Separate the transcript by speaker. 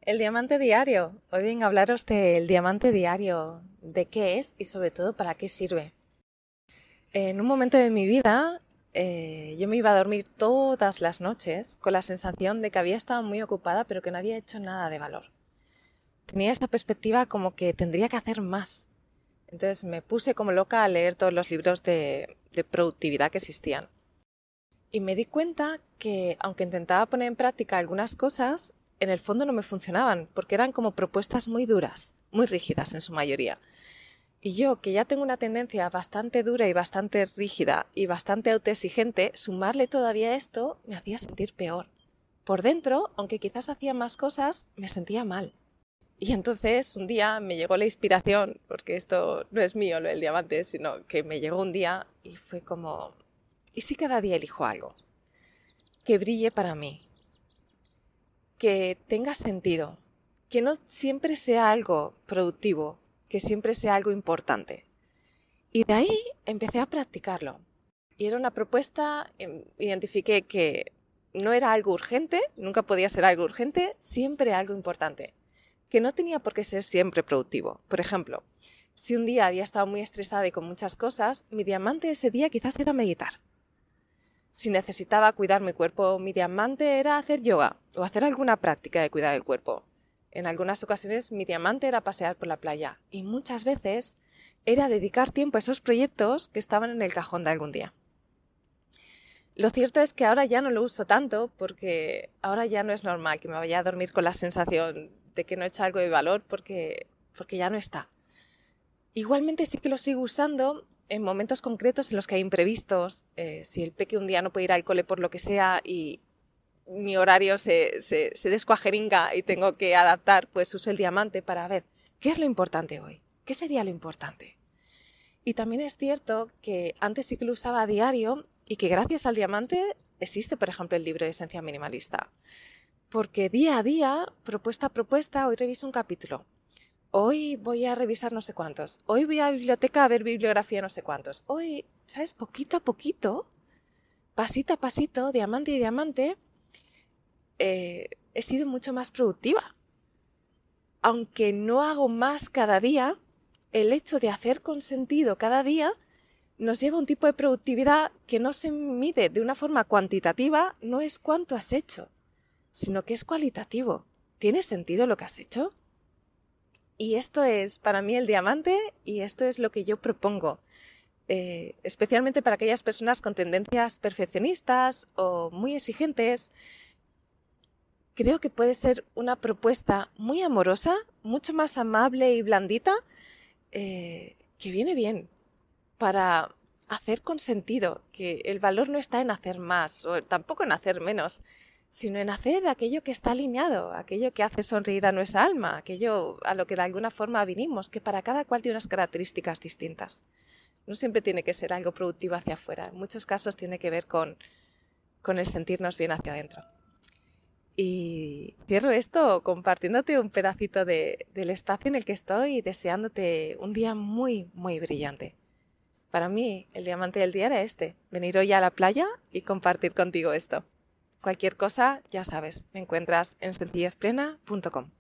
Speaker 1: El diamante diario. Hoy vengo a hablaros del diamante diario, de qué es y sobre todo para qué sirve. En un momento de mi vida yo me iba a dormir todas las noches con la sensación de que había estado muy ocupada pero que no había hecho nada de valor. Tenía esta perspectiva como que tendría que hacer más. Entonces me puse como loca a leer todos los libros de productividad que existían. Y me di cuenta que aunque intentaba poner en práctica algunas cosas, en el fondo no me funcionaban, porque eran como propuestas muy duras, muy rígidas en su mayoría. Y yo, que ya tengo una tendencia bastante dura y bastante rígida y bastante autoexigente, sumarle todavía esto me hacía sentir peor. Por dentro, aunque quizás hacía más cosas, me sentía mal. Y entonces un día me llegó la inspiración, porque esto no es mío lo del diamante, sino que me llegó un día y fue como... ¿Y si cada día elijo algo? Que brille para mí, que tenga sentido, que no siempre sea algo productivo, que siempre sea algo importante. Y de ahí empecé a practicarlo. Y era una propuesta, identifiqué que no era algo urgente, nunca podía ser algo urgente, siempre algo importante, que no tenía por qué ser siempre productivo. Por ejemplo, si un día había estado muy estresada y con muchas cosas, mi diamante ese día quizás era meditar. Si necesitaba cuidar mi cuerpo, mi diamante era hacer yoga o hacer alguna práctica de cuidar del cuerpo. En algunas ocasiones mi diamante era pasear por la playa y muchas veces era dedicar tiempo a esos proyectos que estaban en el cajón de algún día. Lo cierto es que ahora ya no lo uso tanto porque ahora ya no es normal que me vaya a dormir con la sensación de que no he hecho algo de valor porque ya no está. Igualmente sí que lo sigo usando en momentos concretos en los que hay imprevistos, si el peque un día no puede ir al cole por lo que sea y mi horario se descuajeringa y tengo que adaptar, pues uso el diamante para ver qué es lo importante hoy, qué sería lo importante. Y también es cierto que antes sí que lo usaba a diario y que gracias al diamante existe, por ejemplo, el libro de Esencia Minimalista. Porque día a día, propuesta a propuesta, hoy reviso un capítulo. Hoy voy a revisar no sé cuántos. Hoy voy a la biblioteca a ver bibliografía no sé cuántos. Hoy, ¿sabes? Poquito a poquito, pasito a pasito, diamante y diamante, he sido mucho más productiva. Aunque no hago más cada día, el hecho de hacer con sentido cada día nos lleva a un tipo de productividad que no se mide de una forma cuantitativa, no es cuánto has hecho, sino que es cualitativo. ¿Tiene sentido lo que has hecho? Y esto es para mí el diamante y esto es lo que yo propongo, especialmente para aquellas personas con tendencias perfeccionistas o muy exigentes. Creo que puede ser una propuesta muy amorosa, mucho más amable y blandita, que viene bien para hacer con sentido, que el valor no está en hacer más o tampoco en hacer menos, sino en hacer aquello que está alineado, aquello que hace sonreír a nuestra alma, aquello a lo que de alguna forma vinimos, que para cada cual tiene unas características distintas. No siempre tiene que ser algo productivo hacia afuera, en muchos casos tiene que ver con el sentirnos bien hacia adentro. Y cierro esto compartiéndote un pedacito del espacio en el que estoy y deseándote un día muy, muy brillante. Para mí, el diamante del día era venir hoy a la playa y compartir contigo esto. Cualquier cosa, ya sabes, me encuentras en sencillezplena.com.